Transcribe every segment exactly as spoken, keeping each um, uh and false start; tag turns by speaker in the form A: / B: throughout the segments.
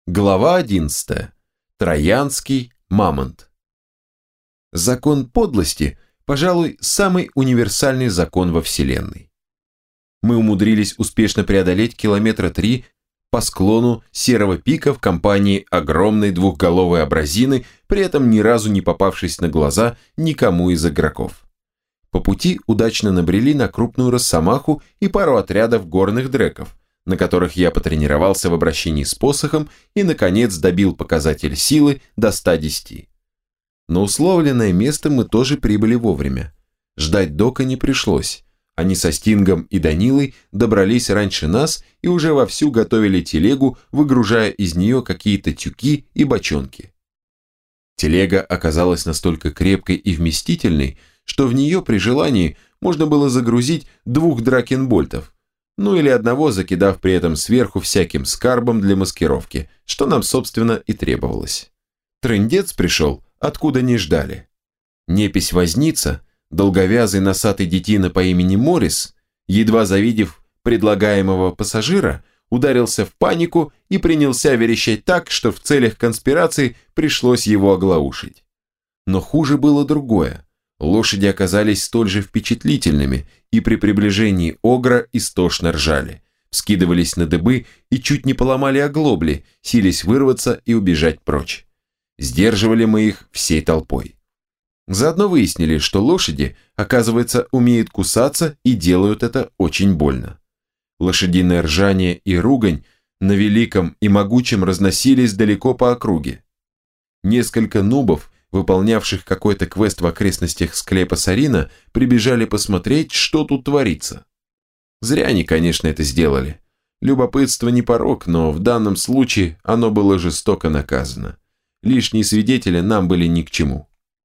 A: Глава одиннадцатая. Троянский мамонт. Закон подлости, пожалуй, самый универсальный закон во Вселенной. Мы умудрились успешно преодолеть километра три по склону Серого пика в компании огромной двухголовой абразины, при этом ни разу не попавшись на глаза никому из игроков. По пути удачно набрели на крупную росомаху и пару отрядов горных дреков, на которых я потренировался в обращении с посохом и, наконец, добил показатель силы до ста десяти. На условленное место мы тоже прибыли вовремя. Ждать Дока не пришлось. Они со Стингом и Данилой добрались раньше нас и уже вовсю готовили телегу, выгружая из нее какие-то тюки и бочонки. Телега оказалась настолько крепкой и вместительной, что в нее при желании можно было загрузить двух дракенбольтов, ну или одного, закидав при этом сверху всяким скарбом для маскировки, что нам, собственно, и требовалось. Трындец пришел, откуда не ждали. Непись-возница, долговязый носатый детина по имени Морис, едва завидев предлагаемого пассажира, ударился в панику и принялся верещать так, что в целях конспирации пришлось его оглаушить. Но хуже было другое. Лошади оказались столь же впечатлительными и при приближении огра истошно ржали, вскидывались на дыбы и чуть не поломали оглобли, сились вырваться и убежать прочь. Сдерживали мы их всей толпой. Заодно выяснили, что лошади, оказывается, умеют кусаться и делают это очень больно. Лошадиное ржание и ругань на великом и могучем разносились далеко по округе. Несколько нубов, выполнявших какой-то квест в окрестностях склепа Сарина, прибежали посмотреть, что тут творится. Зря они, конечно, это сделали. Любопытство не порок, но в данном случае оно было жестоко наказано. Лишние свидетели нам были ни к чему.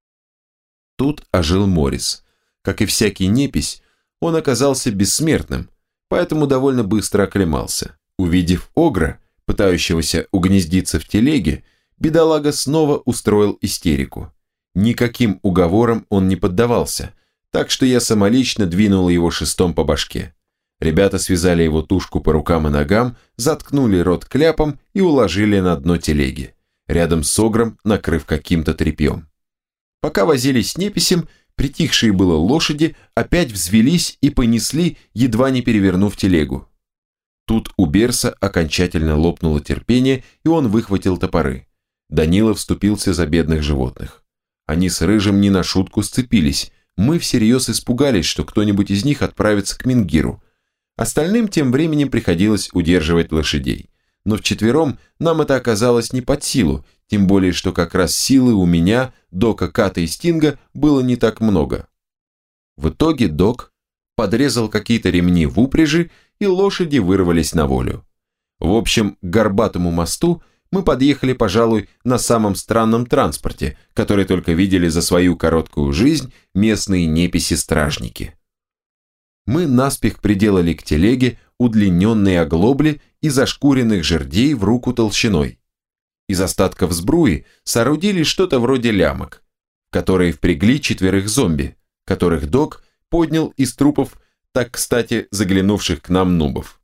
A: Тут ожил Морис. Как и всякий непись, он оказался бессмертным, поэтому довольно быстро оклемался. Увидев огра, пытающегося угнездиться в телеге, бедолага снова устроил истерику. Никаким уговорам он не поддавался, так что я самолично двинул его шестом по башке. Ребята связали его тушку по рукам и ногам, заткнули рот кляпом и уложили на дно телеги, рядом с огром накрыв каким-то тряпьем. Пока возились с неписем, притихшие было лошади опять взвелись и понесли, едва не перевернув телегу. Тут у Берса окончательно лопнуло терпение, и он выхватил топоры. Данила вступился за бедных животных. Они с Рыжим не на шутку сцепились. Мы всерьез испугались, что кто-нибудь из них отправится к Мингиру. Остальным тем временем приходилось удерживать лошадей. Но вчетвером нам это оказалось не под силу, тем более, что как раз силы у меня, Дока, Ката и Стинга было не так много. В итоге Док подрезал какие-то ремни в упряжи, и лошади вырвались на волю. В общем, к горбатому мосту мы подъехали, пожалуй, на самом странном транспорте, который только видели за свою короткую жизнь местные неписи-стражники. Мы наспех приделали к телеге удлиненные оглобли из ошкуренных жердей в руку толщиной. Из остатков сбруи соорудили что-то вроде лямок, в которые впрягли четверых зомби, которых Док поднял из трупов, так кстати заглянувших к нам нубов.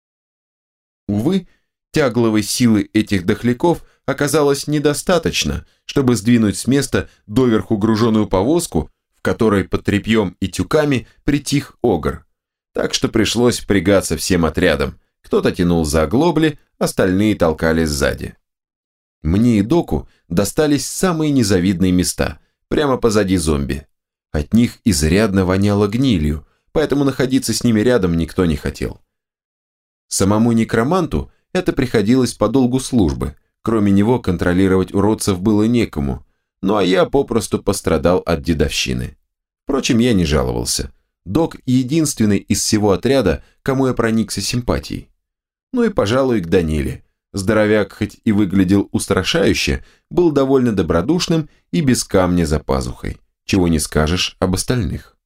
A: Увы, тягловой силы этих дохляков оказалось недостаточно, чтобы сдвинуть с места доверху груженую повозку, в которой под тряпьем и тюками притих огр. Так что пришлось впрягаться всем отрядом. Кто-то тянул за оглобли, остальные толкали сзади. Мне и Доку достались самые незавидные места, прямо позади зомби. От них изрядно воняло гнилью, поэтому находиться с ними рядом никто не хотел. Самому некроманту это приходилось по долгу службы, кроме него контролировать уродцев было некому, ну а я попросту пострадал от дедовщины. Впрочем, я не жаловался. Док единственный из всего отряда, кому я проникся симпатией. Ну и, пожалуй, к Даниле. Здоровяк, хоть и выглядел устрашающе, был довольно добродушным и без камня за пазухой, чего не скажешь об остальных.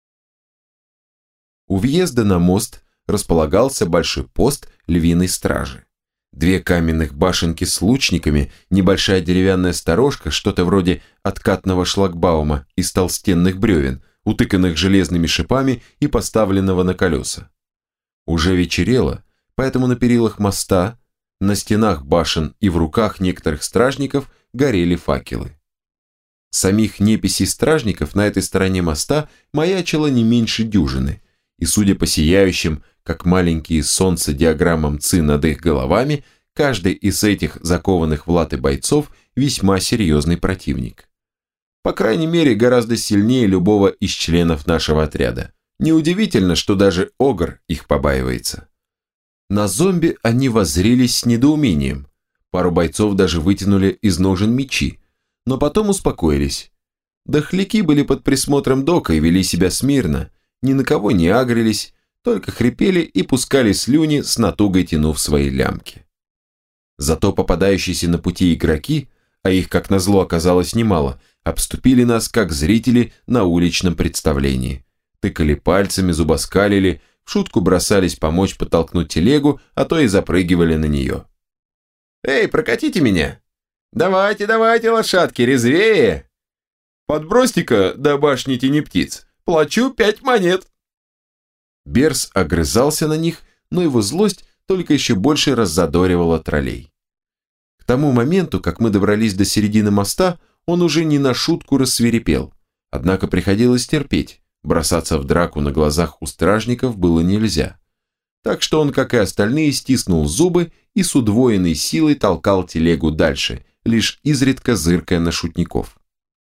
A: У въезда на мост располагался большой пост львиной стражи. Две каменных башенки с лучниками, небольшая деревянная сторожка, что-то вроде откатного шлагбаума из толстенных бревен, утыканных железными шипами и поставленного на колеса. Уже вечерело, поэтому на перилах моста, На стенах башен и в руках некоторых стражников горели факелы. Самих неписей стражников на этой стороне моста маячило не меньше дюжины, и, судя по сияющим, как маленькие солнца диаграммам ЦИ над их головами, каждый из этих закованных в латы бойцов весьма серьезный противник. По крайней мере, гораздо сильнее любого из членов нашего отряда. Неудивительно, что даже Огр их побаивается. На зомби они воззрились с недоумением. Пару бойцов даже вытянули из ножен мечи, но потом успокоились. Дохляки были под присмотром Дока и вели себя смирно, ни на кого не агрились, только хрипели и пускали слюни, с натугой тянув свои лямки. Зато попадающиеся на пути игроки, а их, как назло, оказалось немало, обступили нас, как зрители на уличном представлении. Тыкали пальцами, зубоскалили, в шутку бросались помочь подтолкнуть телегу, а то и запрыгивали на нее. «Эй, прокатите меня! Давайте, давайте, лошадки, резвее! Подбросьте-ка до башни тени птиц, плачу пять монет!» Берс огрызался на них, но его злость только еще больше раззадоривала троллей. К тому моменту, как мы добрались до середины моста, он уже не на шутку рассвирепел, однако приходилось терпеть, бросаться в драку на глазах у стражников было нельзя. Так что он, как и остальные, стиснул зубы и с удвоенной силой толкал телегу дальше, лишь изредка зыркая на шутников.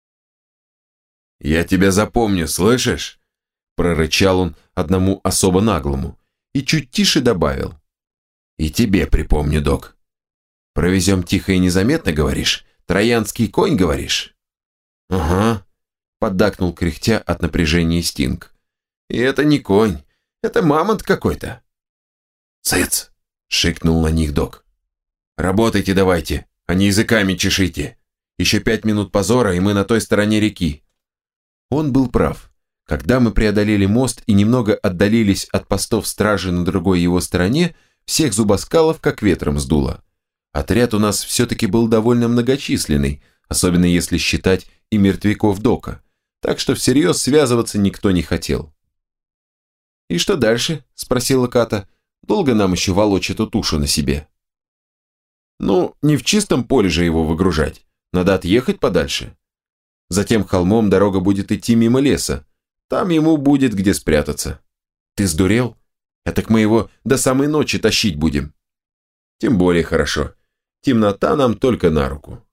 A: «Я тебя запомню, слышишь?» – прорычал он одному особо наглому и чуть тише добавил. «И тебе припомню, док. Провезем тихо и незаметно, говоришь? Троянский конь, говоришь?» «Ага», – поддакнул кряхтя от напряжения Стинг. «И это не конь, это мамонт какой-то». «Цыц!» – шикнул на них док. «Работайте давайте, а не языками чешите. Еще пять минут позора, и мы на той стороне реки». Он был прав. Когда мы преодолели мост и немного отдалились от постов стражи на другой его стороне, всех зубоскалов как ветром сдуло. Отряд у нас все-таки был довольно многочисленный, особенно если считать и мертвяков Дока, так что всерьез связываться никто не хотел. «И что дальше?» – спросила Ката. «Долго нам еще волочь эту тушу на себе?» «Ну, не в чистом поле же его выгружать, надо отъехать подальше. Затем холмом дорога будет идти мимо леса, там ему будет где спрятаться. Ты сдурел? Этак мы его до самой ночи тащить будем». «Тем более хорошо. Темнота нам только на руку».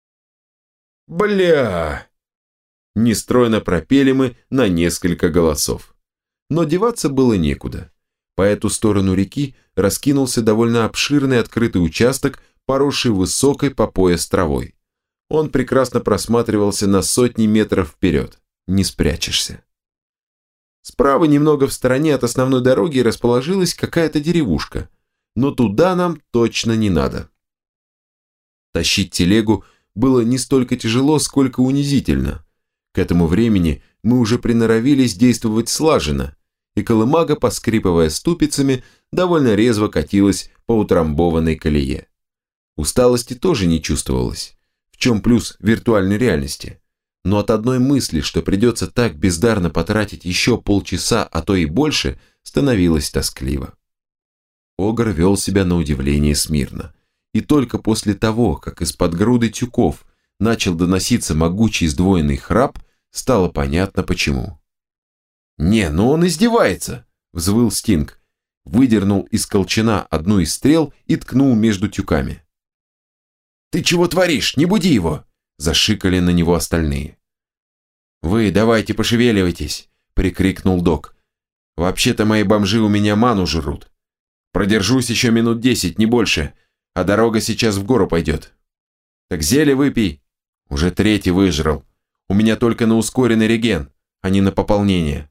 A: «Бля!» Нестройно пропели мы на несколько голосов. Но деваться было некуда. По эту сторону реки раскинулся довольно обширный открытый участок, поросший высокой по пояс травой. Он прекрасно просматривался на сотни метров вперед. Не спрячешься. Справа, немного в стороне от основной дороги, расположилась какая-то деревушка. Но туда нам точно не надо. Тащить телегу было не столько тяжело, сколько унизительно. К этому времени мы уже приноровились действовать слаженно, и колымага, поскрипывая ступицами, довольно резво катилась по утрамбованной колее. Усталости тоже не чувствовалось, в чем плюс виртуальной реальности. Но от одной мысли, что придется так бездарно потратить еще полчаса, а то и больше, становилось тоскливо. Огр вел себя на удивление смирно. И только после того, как из-под груды тюков начал доноситься могучий сдвоенный храп, стало понятно почему. «Не, ну он издевается!» – взвыл Стинг. Выдернул из колчана одну из стрел и ткнул между тюками. «Ты чего творишь? Не буди его!» – зашикали на него остальные. «Вы давайте пошевеливайтесь!» – прикрикнул Док. «Вообще-то мои бомжи у меня ману жрут. Продержусь еще минут десять, не больше, а дорога сейчас в гору пойдет. Так зелье выпей. Уже третий выжрал. У меня только на ускоренный реген, а не на пополнение».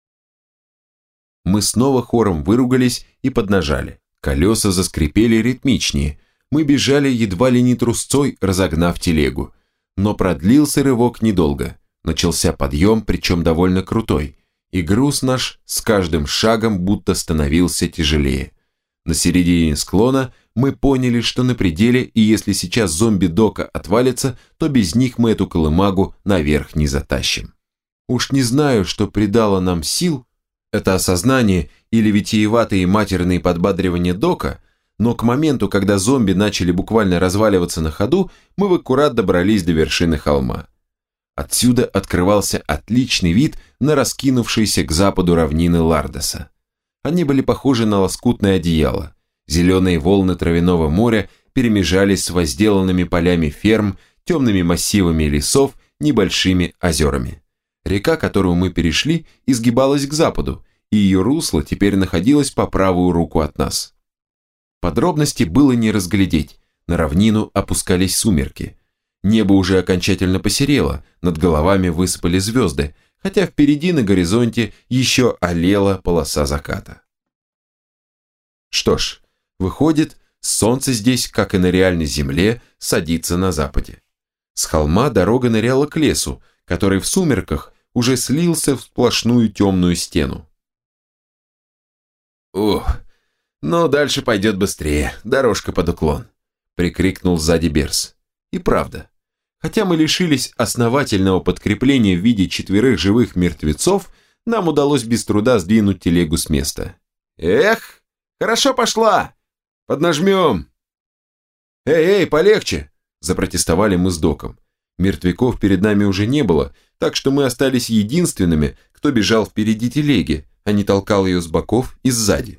A: Мы снова хором выругались и поднажали. Колеса заскрипели ритмичнее. Мы бежали едва ли не трусцой, разогнав телегу. Но продлился рывок недолго. Начался подъем, причем довольно крутой. И груз наш с каждым шагом будто становился тяжелее. На середине склона мы поняли, что на пределе, и если сейчас зомби Дока отвалится, то без них мы эту колымагу наверх не затащим. Уж не знаю, что придало нам сил, это осознание или витиеватые матерные подбадривания Дока, но к моменту, когда зомби начали буквально разваливаться на ходу, мы в аккурат добрались до вершины холма. Отсюда открывался отличный вид на раскинувшиеся к западу равнины Лардоса. Они были похожи на лоскутное одеяло. Зеленые волны травяного моря перемежались с возделанными полями ферм, темными массивами лесов, небольшими озерами. Река, которую мы перешли, изгибалась к западу, и ее русло теперь находилось по правую руку от нас. Подробностей было не разглядеть, на равнину опускались сумерки. Небо уже окончательно посерело, над головами высыпали звезды, хотя впереди на горизонте еще олела полоса заката. Что ж, выходит, солнце здесь, как и на реальной земле, садится на западе. С холма дорога ныряла к лесу, который в сумерках уже слился в сплошную темную стену. «Ух, но дальше пойдет быстрее, дорожка под уклон», — прикрикнул сзади Берс. И правда, хотя мы лишились основательного подкрепления в виде четверых живых мертвецов, нам удалось без труда сдвинуть телегу с места. «Эх, хорошо пошла! Поднажмем!» «Эй, эй, полегче!» – запротестовали мы с Доком. Мертвяков перед нами уже не было, так что мы остались единственными, кто бежал впереди телеги, а не толкал ее с боков и сзади.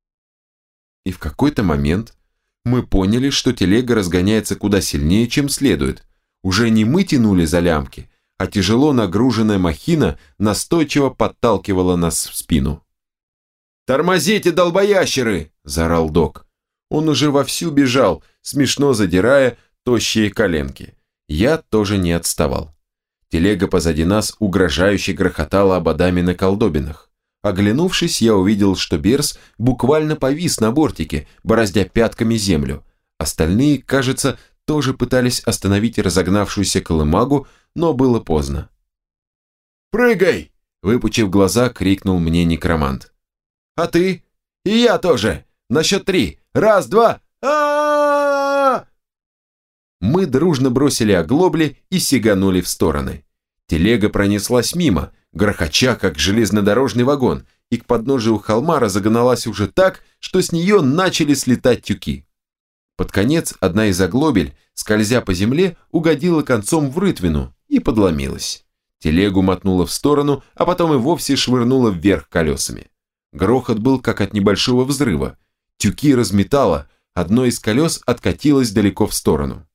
A: И в какой-то момент мы поняли, что телега разгоняется куда сильнее, чем следует. Уже не мы тянули за лямки, а тяжело нагруженная махина настойчиво подталкивала нас в спину. «Тормозите, долбоящеры!» – заорал Док. Он уже вовсю бежал, смешно задирая тощие коленки. Я тоже не отставал. Телега позади нас угрожающе грохотала ободами на колдобинах. Оглянувшись, я увидел, что Берс буквально повис на бортике, бороздя пятками землю. Остальные, кажется, тоже пытались остановить разогнавшуюся колымагу, но было поздно. «Прыгай!» – выпучив глаза, крикнул мне некромант. «А ты? И я тоже! На счет три! Раз, два! а Мы дружно бросили оглобли и сиганули в стороны. Телега пронеслась мимо, грохоча, как железнодорожный вагон, и к подножию холма разогналась уже так, что с нее начали слетать тюки. Под конец одна из оглобель, скользя по земле, угодила концом в рытвину и подломилась. Телегу мотнуло в сторону, а потом и вовсе швырнуло вверх колесами. Грохот был как от небольшого взрыва. Тюки разметало, одно из колес откатилось далеко в сторону.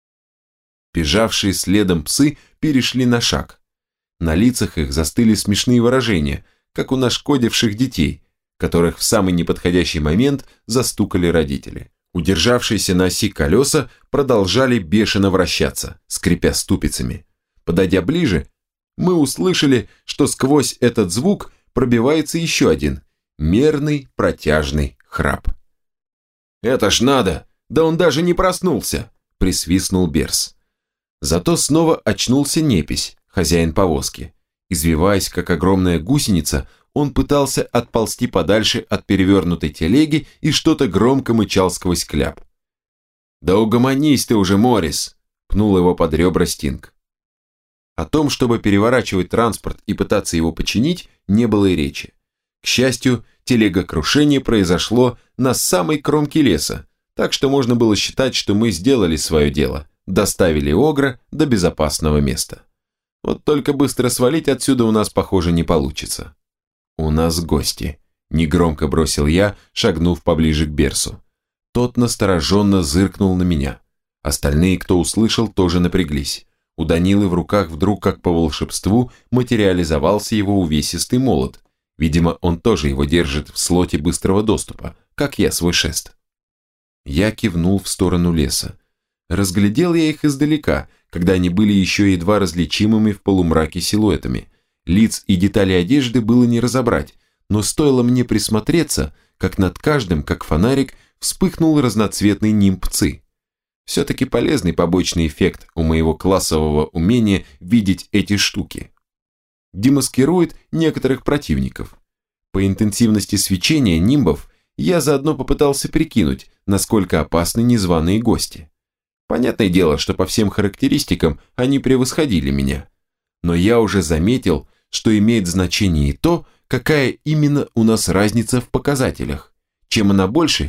A: Бежавшие следом псы перешли на шаг. На лицах их застыли смешные выражения, как у нашкодивших детей, которых в самый неподходящий момент застукали родители. Удержавшиеся на оси колеса продолжали бешено вращаться, скрипя ступицами. Подойдя ближе, мы услышали, что сквозь этот звук пробивается еще один, мерный протяжный храп. «Это ж надо! Да он даже не проснулся!» – присвистнул Берс. Зато снова очнулся Непись, хозяин повозки. Извиваясь, как огромная гусеница, он пытался отползти подальше от перевернутой телеги и что-то громко мычал сквозь кляп. «Да угомонись ты уже, Моррис!» – пнул его под ребра Стинг. О том, чтобы переворачивать транспорт и пытаться его починить, не было и речи. К счастью, телегокрушение произошло на самой кромке леса, так что можно было считать, что мы сделали свое дело, доставили Огра до безопасного места. Вот только быстро свалить отсюда у нас, похоже, не получится. «У нас гости», – негромко бросил я, шагнув поближе к Берсу. Тот настороженно зыркнул на меня. Остальные, кто услышал, тоже напряглись. У Данилы в руках вдруг, как по волшебству, материализовался его увесистый молот. Видимо, он тоже его держит в слоте быстрого доступа, как я свой шест. Я кивнул в сторону леса. Разглядел я их издалека, когда они были еще едва различимыми в полумраке силуэтами. Лиц и деталей одежды было не разобрать, но стоило мне присмотреться, как над каждым, как фонарик, вспыхнул разноцветный нимб Ци. Все-таки полезный побочный эффект у моего классового умения видеть эти штуки. Демаскирует некоторых противников. По интенсивности свечения нимбов я заодно попытался прикинуть, насколько опасны незваные гости. Понятное дело, что по всем характеристикам они превосходили меня. Но я уже заметил, что имеет значение и то, какая именно у нас разница в показателях. Чем она больше,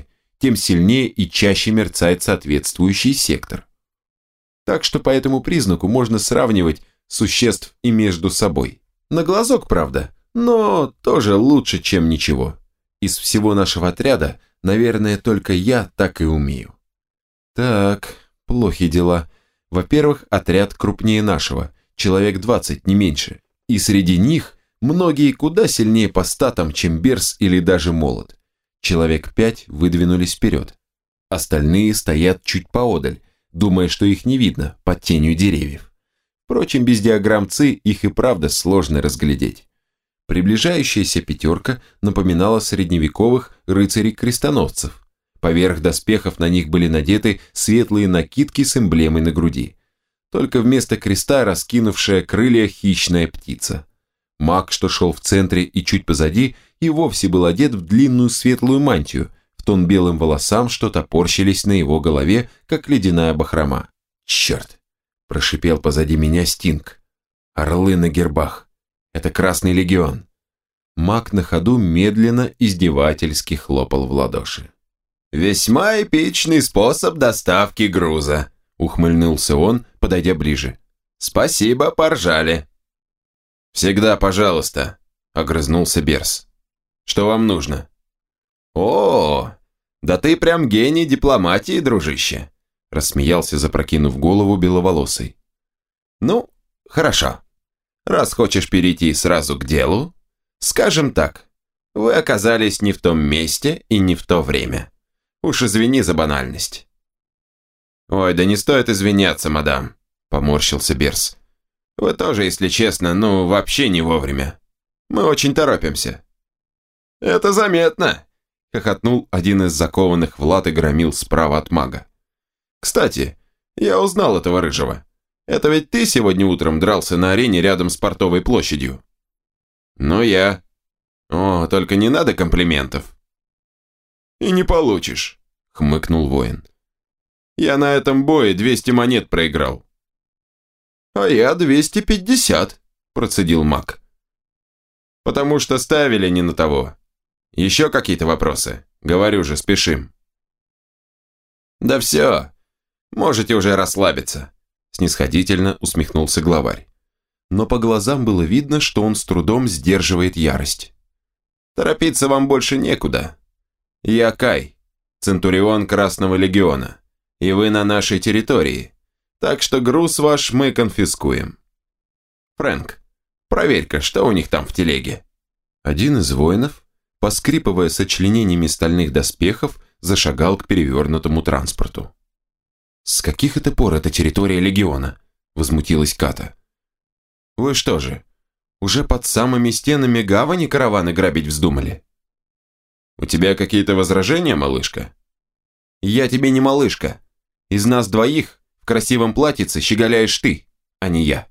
A: тем сильнее и чаще мерцает соответствующий сектор. Так что по этому признаку можно сравнивать существ и между собой. На глазок, правда, но тоже лучше, чем ничего. Из всего нашего отряда, наверное, только я так и умею. Так, плохи дела. Во-первых, отряд крупнее нашего, человек двадцать, не меньше. И среди них многие куда сильнее по статам, чем Берс или даже Молот. Человек пять выдвинулись вперед. Остальные стоят чуть поодаль, думая, что их не видно под тенью деревьев. Впрочем, без диаграмм ЦИ их и правда сложно разглядеть. Приближающаяся пятерка напоминала средневековых рыцарей-крестоносцев. Поверх доспехов на них были надеты светлые накидки с эмблемой на груди. Только вместо креста раскинувшая крылья хищная птица. Маг, что шел в центре и чуть позади, и вовсе был одет в длинную светлую мантию, в тон белым волосам, что топорщились на его голове, как ледяная бахрома. «Черт!» – прошипел позади меня Стинг. «Орлы на гербах! Это Красный Легион!» Маг на ходу медленно издевательски хлопал в ладоши. «Весьма эпичный способ доставки груза», – ухмыльнулся он, подойдя ближе. «Спасибо, поржали». «Всегда пожалуйста», – огрызнулся Берс. «Что вам нужно?» «О, да ты прям гений дипломатии, дружище», – рассмеялся, запрокинув голову беловолосый. «Ну, хорошо. Раз хочешь перейти сразу к делу, скажем так, вы оказались не в том месте и не в то время. Уж извини за банальность». «Ой, да не стоит извиняться, мадам», – поморщился Берс. «Вы тоже, если честно, ну, вообще не вовремя. Мы очень торопимся». «Это заметно», – хохотнул один из закованных в латы громил справа от мага. «Кстати, я узнал этого рыжего. Это ведь ты сегодня утром дрался на арене рядом с Портовой площадью?» «Ну я. О, только не надо комплиментов». «И не получишь», – хмыкнул воин. «Я на этом бое двести монет проиграл». «А я двести пятьдесят», – процедил маг. «Потому что ставили не на того. Еще какие-то вопросы? Говорю же, спешим». «Да все, можете уже расслабиться», – снисходительно усмехнулся главарь. Но по глазам было видно, что он с трудом сдерживает ярость. «Торопиться вам больше некуда. Я Кай, Центурион Красного Легиона, и вы на нашей территории, так что груз ваш мы конфискуем. Фрэнк, проверь-ка, что у них там в телеге». Один из воинов, поскрипывая сочленениями стальных доспехов, зашагал к перевернутому транспорту. «С каких это пор это территория Легиона?» – возмутилась Ката. «Вы что же, уже под самыми стенами гавани караваны грабить вздумали?» «У тебя какие-то возражения, малышка?» «Я тебе не малышка. Из нас двоих в красивом платьице щеголяешь ты, а не я».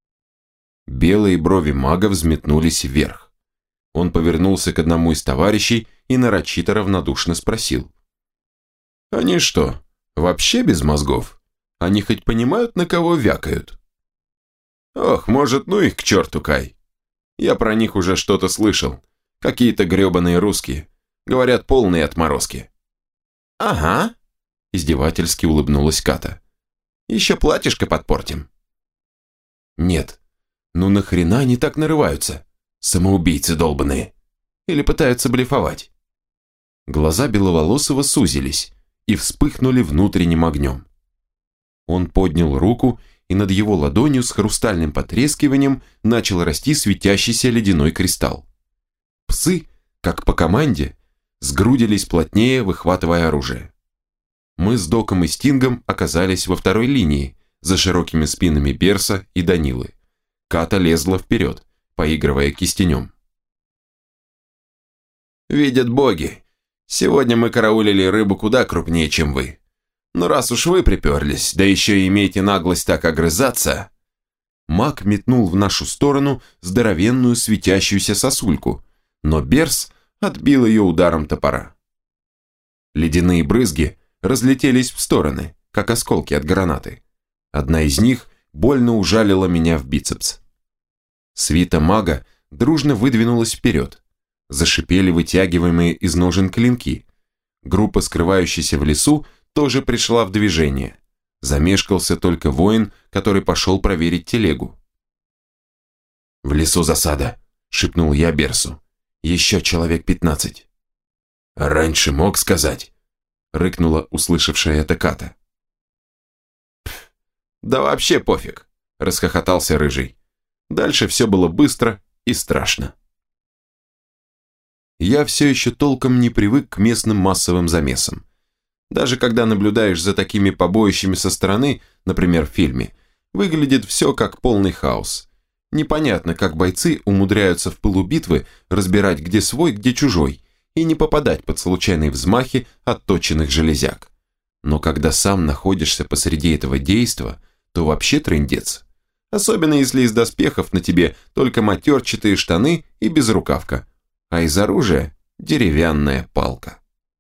A: Белые брови мага взметнулись вверх. Он повернулся к одному из товарищей и нарочито равнодушно спросил. «Они что, вообще без мозгов? Они хоть понимают, на кого вякают?» «Ох, может, ну их к черту, Кай. Я про них уже что-то слышал. Какие-то гребаные русские. Говорят, полные отморозки». «Ага», – издевательски улыбнулась Ката. «Еще платьишко подпортим». «Нет, ну нахрена они так нарываются? Самоубийцы долбаные. Или пытаются блефовать?» Глаза Беловолосого сузились и вспыхнули внутренним огнем. Он поднял руку, и над его ладонью с хрустальным потрескиванием начал расти светящийся ледяной кристалл. Псы, как по команде, сгрудились плотнее, выхватывая оружие. Мы с Доком и Стингом оказались во второй линии, за широкими спинами Берса и Данилы. Ката лезла вперед, поигрывая кистенем. «Видят боги, сегодня мы караулили рыбу куда крупнее, чем вы. Но раз уж вы приперлись, да еще и имеете наглость так огрызаться...» Маг метнул в нашу сторону здоровенную светящуюся сосульку, но Берс отбил ее ударом топора. Ледяные брызги разлетелись в стороны, как осколки от гранаты. Одна из них больно ужалила меня в бицепс. Свита мага дружно выдвинулась вперед. Зашипели вытягиваемые из ножен клинки. Группа, скрывающаяся в лесу, тоже пришла в движение. Замешкался только воин, который пошел проверить телегу. «В лесу засада», – шепнул я Берсу. «Еще человек пятнадцать». «Раньше мог сказать», – рыкнула услышавшая это Ката. «Да вообще пофиг», – расхохотался Рыжий. Дальше все было быстро и страшно. Я все еще толком не привык к местным массовым замесам. Даже когда наблюдаешь за такими побоищами со стороны, например, в фильме, выглядит все как полный хаос. Непонятно, как бойцы умудряются в пылу битвы разбирать, где свой, где чужой, и не попадать под случайные взмахи отточенных железяк. Но когда сам находишься посреди этого действа, то вообще трындец. Особенно если из доспехов на тебе только матерчатые штаны и безрукавка, а из оружия деревянная палка.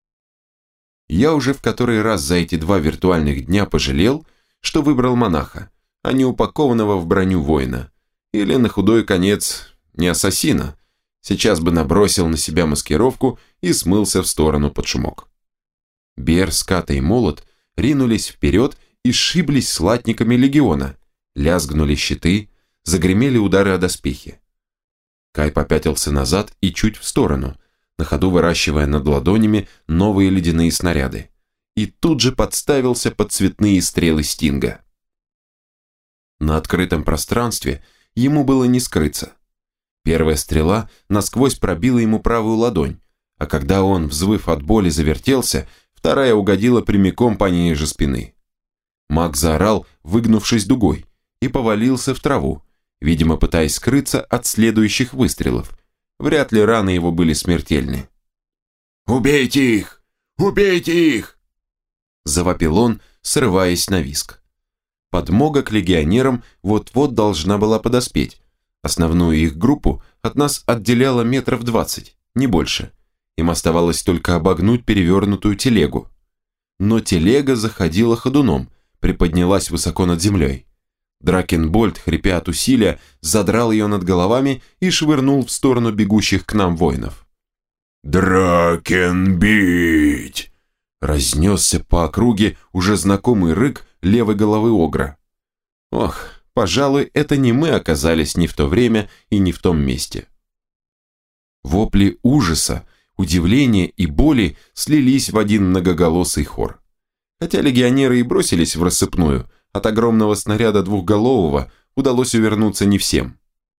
A: Я уже в который раз за эти два виртуальных дня пожалел, что выбрал монаха, а не упакованного в броню воина. Или на худой конец не ассасина. Сейчас бы набросил на себя маскировку и смылся в сторону под шумок. Берс, Ката и Молот ринулись вперед и сшиблись с латниками легиона, лязгнули щиты, загремели удары о доспехи. Кай попятился назад и чуть в сторону, на ходу выращивая над ладонями новые ледяные снаряды, и тут же подставился под цветные стрелы Стинга. На открытом пространстве ему было не скрыться. Первая стрела насквозь пробила ему правую ладонь, а когда он, взвыв от боли, завертелся, вторая угодила прямиком пониже спины. Маг заорал, выгнувшись дугой, и повалился в траву, видимо, пытаясь скрыться от следующих выстрелов. Вряд ли раны его были смертельны. «Убейте их! Убейте их!» Завопил он, срываясь на визг. Подмога к легионерам вот-вот должна была подоспеть. Основную их группу от нас отделяло метров двадцать, не больше. Им оставалось только обогнуть перевернутую телегу. Но телега заходила ходуном, приподнялась высоко над землей. Дракенбольд, хрипя от усилия, задрал ее над головами и швырнул в сторону бегущих к нам воинов. «Дракенбить!» Разнесся по округе уже знакомый рык левой головы огра. Ох, пожалуй, это не мы оказались не в то время и не в том месте. Вопли ужаса, удивления и боли слились в один многоголосый хор. Хотя легионеры и бросились в рассыпную, от огромного снаряда двухголового удалось увернуться не всем.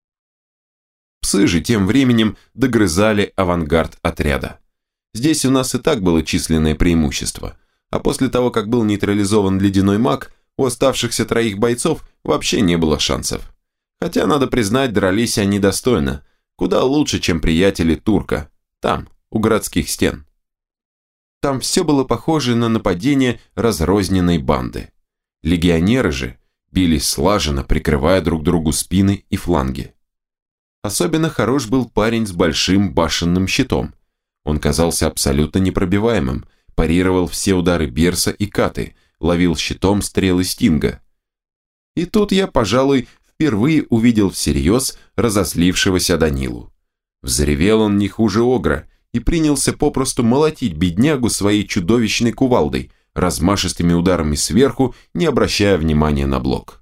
A: Псы же тем временем догрызали авангард отряда. Здесь у нас и так было численное преимущество, а после того, как был нейтрализован ледяной маг, у оставшихся троих бойцов вообще не было шансов. Хотя, надо признать, дрались они достойно, куда лучше, чем приятели турка, там, у городских стен. Там все было похоже на нападение разрозненной банды. Легионеры же бились слаженно, прикрывая друг другу спины и фланги. Особенно хорош был парень с большим башенным щитом. Он казался абсолютно непробиваемым, парировал все удары Берса и Каты, ловил щитом стрелы Стинга. И тут я, пожалуй, впервые увидел всерьез разозлившегося Данилу. Взревел он не хуже огра и принялся попросту молотить беднягу своей чудовищной кувалдой, размашистыми ударами сверху, не обращая внимания на блок.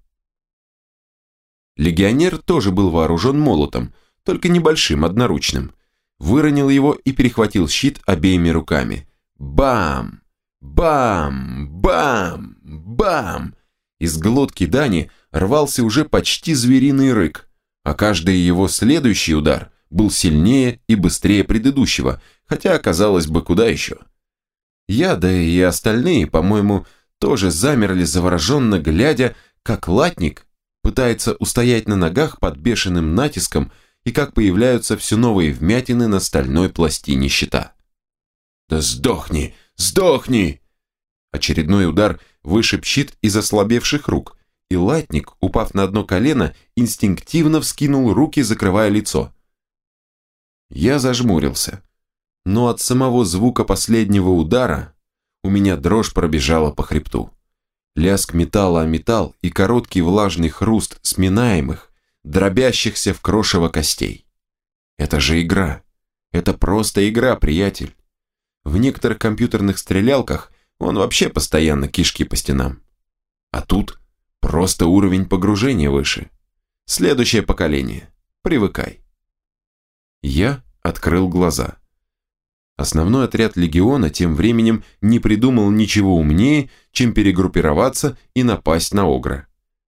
A: Легионер тоже был вооружен молотом, только небольшим, одноручным. Выронил его и перехватил щит обеими руками. Бам! Бам! Бам! Бам! Из глотки Дани рвался уже почти звериный рык, а каждый его следующий удар был сильнее и быстрее предыдущего, хотя, казалось бы, куда еще. Я, да и остальные, по-моему, тоже замерли завороженно, глядя, как латник пытается устоять на ногах под бешеным натиском и как появляются все новые вмятины на стальной пластине щита. «Да сдохни! Сдохни!» Очередной удар вышиб щит из ослабевших рук, и латник, упав на одно колено, инстинктивно вскинул руки, закрывая лицо. Я зажмурился. Но от самого звука последнего удара у меня дрожь пробежала по хребту. Лязг металла о металл и короткий влажный хруст сминаемых, дробящихся в крошево костей. Это же игра. Это просто игра, приятель. В некоторых компьютерных стрелялках он вообще постоянно кишки по стенам. А тут просто уровень погружения выше. Следующее поколение. Привыкай. Я открыл глаза. Основной отряд легиона тем временем не придумал ничего умнее, чем перегруппироваться и напасть на Огра.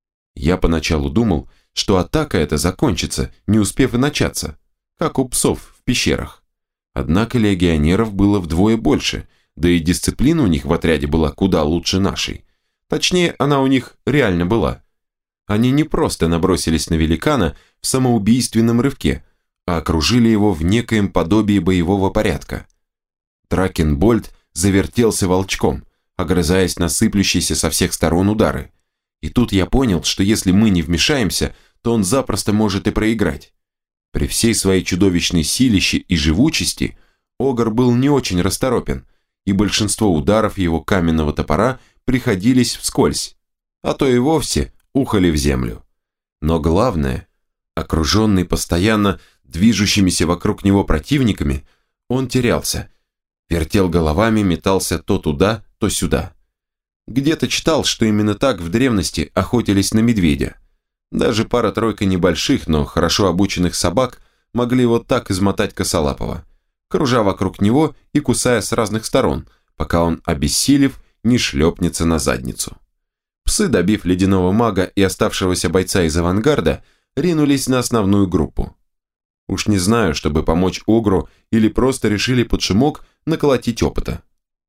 A: Я поначалу думал, что атака эта закончится, не успев и начаться, как у псов в пещерах. Однако легионеров было вдвое больше, да и дисциплина у них в отряде была куда лучше нашей. Точнее, она у них реально была. Они не просто набросились на великана в самоубийственном рывке, а окружили его в некоем подобии боевого порядка. Дракенбольд завертелся волчком, огрызаясь на сыплющиеся со всех сторон удары. И тут я понял, что если мы не вмешаемся, то он запросто может и проиграть. При всей своей чудовищной силище и живучести Огр был не очень расторопен, и большинство ударов его каменного топора приходились вскользь, а то и вовсе ухали в землю. Но главное, окруженный постоянно движущимися вокруг него противниками, он терялся, вертел головами, метался то туда, то сюда. Где-то читал, что именно так в древности охотились на медведя. Даже пара-тройка небольших, но хорошо обученных собак могли вот так измотать косолапого, кружа вокруг него и кусая с разных сторон, пока он, обессилев, не шлепнется на задницу. Псы, добив ледяного мага и оставшегося бойца из авангарда, ринулись на основную группу. Уж не знаю, чтобы помочь Огру или просто решили под шумок наколотить опыта.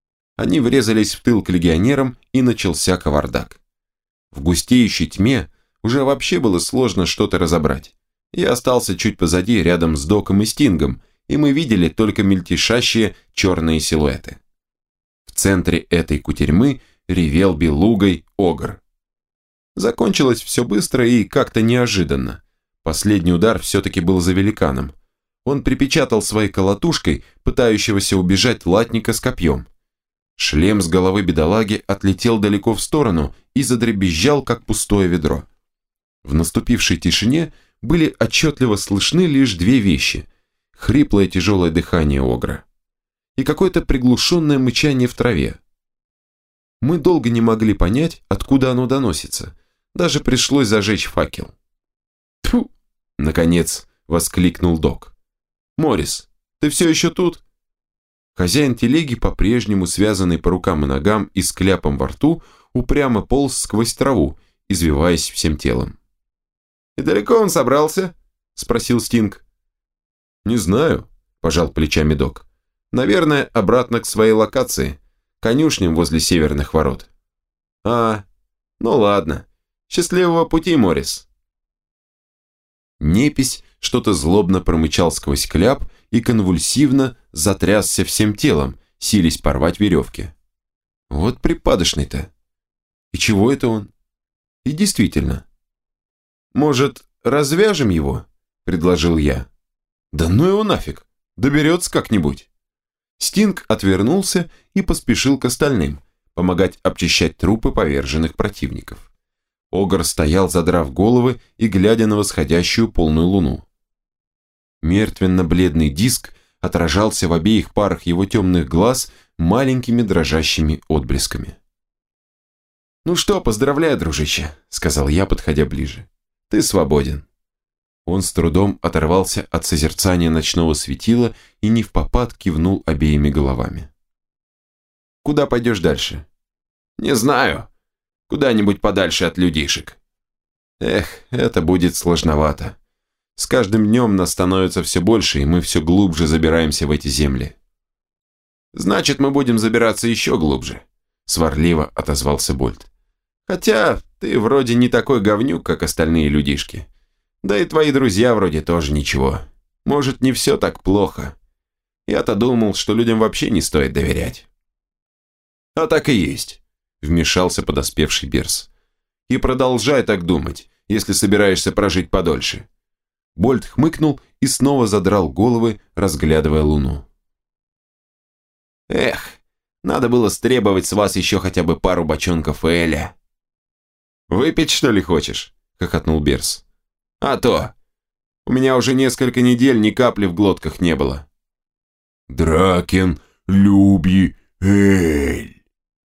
A: Они врезались в тыл к легионерам, и начался кавардак. В густеющей тьме уже вообще было сложно что-то разобрать. Я остался чуть позади, рядом с Доком и Стингом, и мы видели только мельтешащие черные силуэты. В центре этой кутерьмы ревел белугой Огр. Закончилось все быстро и как-то неожиданно. Последний удар все-таки был за великаном. Он припечатал своей колотушкой пытающегося убежать латника с копьем. Шлем с головы бедолаги отлетел далеко в сторону и задребезжал, как пустое ведро. В наступившей тишине были отчетливо слышны лишь две вещи: хриплое тяжелое дыхание Огра и какое-то приглушенное мычание в траве. Мы долго не могли понять, откуда оно доносится, даже пришлось зажечь факел. «Тьфу!» – наконец воскликнул Док. «Моррис, ты все еще тут?» Хозяин телеги, по-прежнему связанный по рукам и ногам и с кляпом во рту, упрямо полз сквозь траву, извиваясь всем телом. «И далеко он собрался?» – спросил Стинг. «Не знаю», – пожал плечами Док. «Наверное, обратно к своей локации, конюшням возле северных ворот». «А, ну ладно. Счастливого пути, Моррис». Непись что-то злобно промычал сквозь кляп и конвульсивно затрясся всем телом, силясь порвать веревки. Вот припадочный-то. И чего это он? И действительно. «Может, развяжем его?» – предложил я. «Да ну его нафиг, доберется как-нибудь». Стинг отвернулся и поспешил к остальным, помогать обчищать трупы поверженных противников. Огр стоял, задрав головы и глядя на восходящую полную луну. Мертвенно-бледный диск отражался в обеих парах его темных глаз маленькими дрожащими отблесками. «Ну что, поздравляю, дружище», — сказал я, подходя ближе. «Ты свободен». Он с трудом оторвался от созерцания ночного светила и невпопад кивнул обеими головами. «Куда пойдешь дальше?» «Не знаю. Куда-нибудь подальше от людишек». «Эх, это будет сложновато. С каждым днем нас становится все больше, и мы все глубже забираемся в эти земли». «Значит, мы будем забираться еще глубже», — сварливо отозвался Больт. «Хотя ты вроде не такой говнюк, как остальные людишки. Да и твои друзья вроде тоже ничего. Может, не все так плохо. Я-то думал, что людям вообще не стоит доверять». «А так и есть», — вмешался подоспевший Берс. «И продолжай так думать, если собираешься прожить подольше». Больт хмыкнул и снова задрал головы, разглядывая луну. «Эх, надо было стребовать с вас еще хотя бы пару бочонков эля». «Выпить, что ли, хочешь?» – хохотнул Берс. «А то! У меня уже несколько недель ни капли в глотках не было».
B: «Дракен,
A: Люби, эль.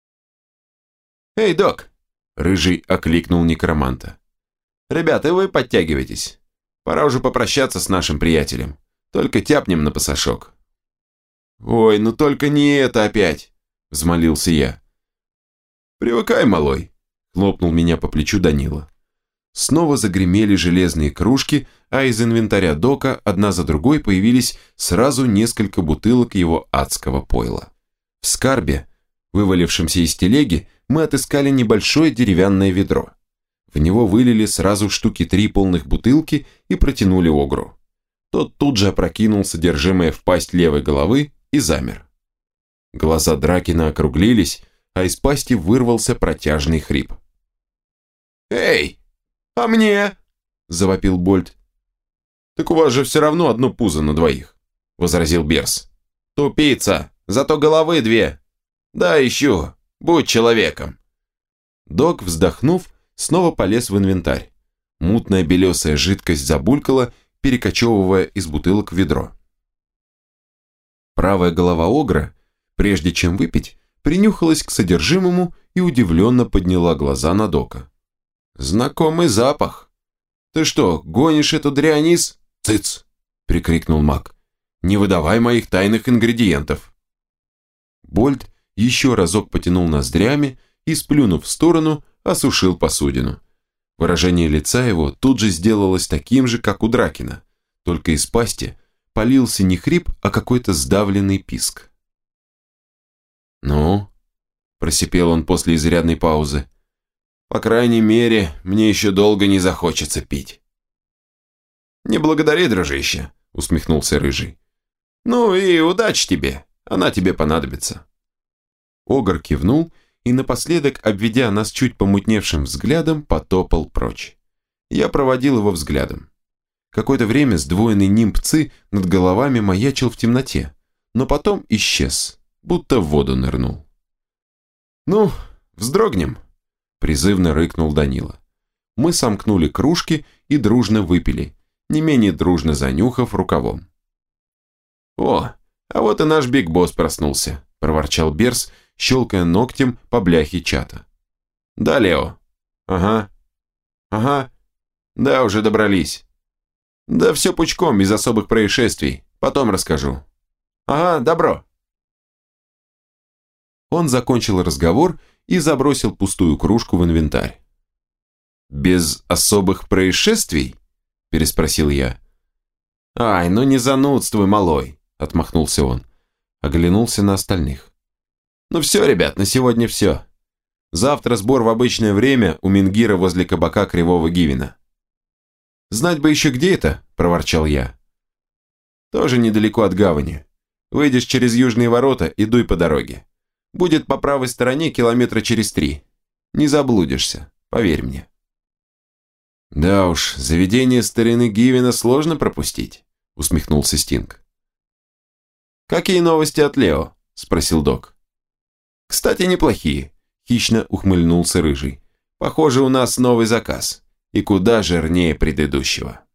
A: «Эй, док!» – Рыжий окликнул некроманта. «Ребята, вы подтягивайтесь. Пора уже попрощаться с нашим приятелем. Только тяпнем на пасашок». «Ой, ну только не это опять!» – взмолился я. «Привыкай, малой!» – хлопнул меня по плечу Данила. Снова загремели железные кружки, а из инвентаря дока одна за другой появились сразу несколько бутылок его адского пойла. В скарбе, вывалившемся из телеги, мы отыскали небольшое деревянное ведро. В него вылили сразу штуки три полных бутылки и протянули огру. Тот тут же опрокинул содержимое в пасть левой головы и замер. Глаза Дракина округлились, а из пасти вырвался протяжный хрип. «Эй, а мне?» – завопил Больт. «Так у вас же все равно одно пузо на двоих», – возразил Берс. «Тупица, зато головы две. Да ищу, будь человеком». Док, вздохнув, снова полез в инвентарь. Мутная белесая жидкость забулькала, перекочевывая из бутылок в ведро. Правая голова огра, прежде чем выпить, принюхалась к содержимому и удивленно подняла глаза на Дока. «Знакомый запах. Ты что, гонишь эту дрянь из...» «Цыц!» – прикрикнул маг. «Не выдавай моих тайных ингредиентов!» Больт еще разок потянул ноздрями и, сплюнув в сторону, осушил посудину. Выражение лица его тут же сделалось таким же, как у Дракина, только из пасти полился не хрип, а какой-то сдавленный писк. «Ну?» – просипел он после изрядной паузы. «По крайней мере, мне еще долго не захочется пить». «Не благодари, дружище», – усмехнулся Рыжий. «Ну и удачи тебе, она тебе понадобится». Огр кивнул и напоследок, обведя нас чуть помутневшим взглядом, потопал прочь. Я проводил его взглядом. Какое-то время сдвоенный нимб Ци над головами маячил в темноте, но потом исчез, будто в воду нырнул. «Ну, вздрогнем», – призывно рыкнул Данила. Мы сомкнули кружки и дружно выпили, не менее дружно занюхав рукавом. «О, а вот и наш Биг Босс проснулся», – проворчал Берс, щелкая ногтем по бляхе чата. «Да, Лео?» «Ага». «Ага. Да, уже добрались». «Да все пучком, без особых происшествий. Потом расскажу». «Ага, добро». Он закончил разговор и забросил пустую кружку в инвентарь. «Без особых происшествий?» – переспросил я. «Ай, ну не занудствуй, малой», – отмахнулся он. Оглянулся на остальных. «Ну все, ребят, на сегодня все. Завтра сбор в обычное время у Мингира возле кабака Кривого Гивена». «Знать бы еще где это», – проворчал я. «Тоже недалеко от гавани. Выйдешь через южные ворота и дуй по дороге. Будет по правой стороне километра через три. Не заблудишься, поверь мне». «Да уж, заведение старины Гивена сложно пропустить», – усмехнулся Стинг. «Какие новости от Лео?» – спросил Док. «Кстати, неплохие», – хищно ухмыльнулся Рыжий. «Похоже, у нас новый заказ, и куда жирнее предыдущего».